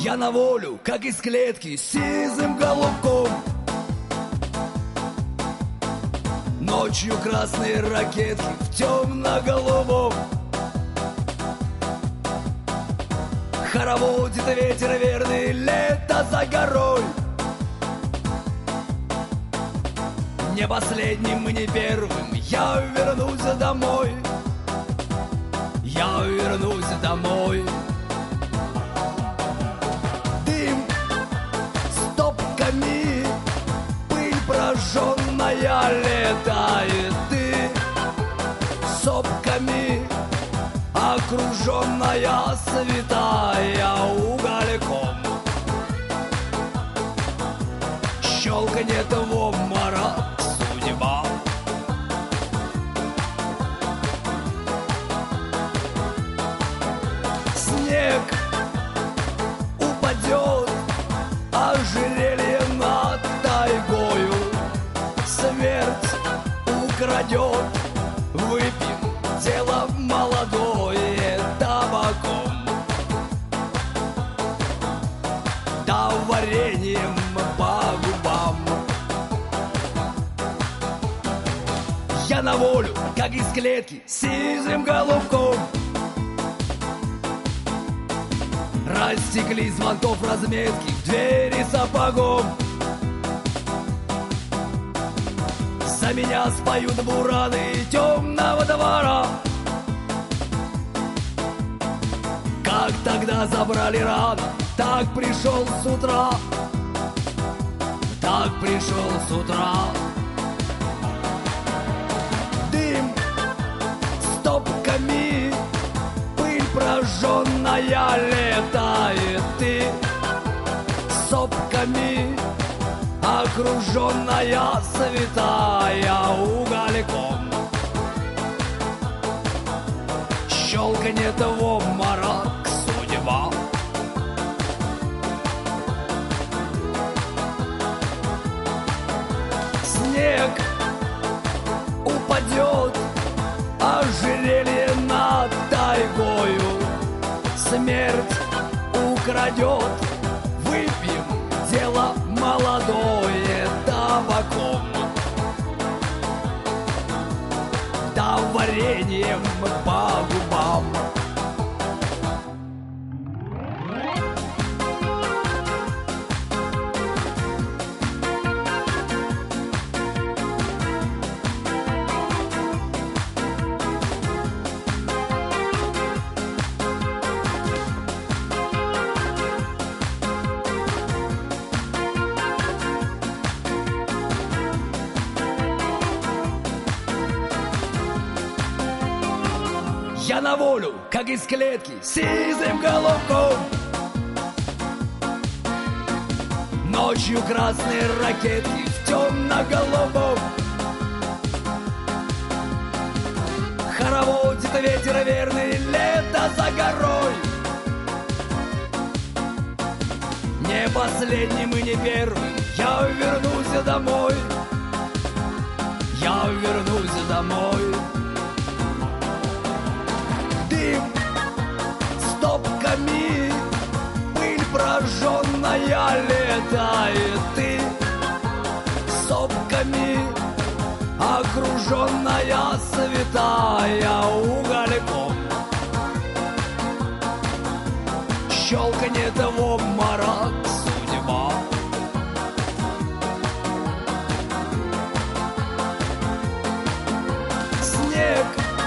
Я на волю, как из клетки, с сизым голубком. Ночью красные ракетки в темно-голубом. Хороводит ветер верный, лето за горой. Не последним и не первым я вернусь домой. Я вернусь домой. Дым стопками, пыль прожженная летает. Ты сопками, окруженная святая угольком. Щелканье того мара судьба. Снег упадет, ожерелье над тайгою. Смерть украдет, выпьем дело молодое табаком. Да вареньем по губам. Я на волю, как из клетки, с сизым голубком. Растекли звонков разметки, двери сапогом. За меня споют бураны темного двора. Как тогда забрали рано, так пришел с утра. Так пришел с утра. Дым стопками, пыль прожженная летает. Ты сопками, окруженная святая угольком. Щелканье того марак судьба. Снег упадет, ожерелье над тайгою. Смерть украдет, выпьем дело молодое табаком. Да вареньем по губам. Я на волю, как из клетки, с сизым голубком. Ночью красные ракетки в темно-голубом. Хороводит ветер верный, лето за горой. Не последним и не первым я вернусь домой. Я вернусь домой. Дым стопками, пыль прожженная летает. Ты сопками, окруженная святая угольком. Щелканье того марак судьба. Снег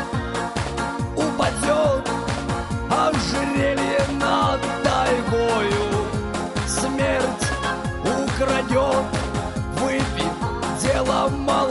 упадет, ожерелье над тайгою. Смерть украдет, выпьем дело мало.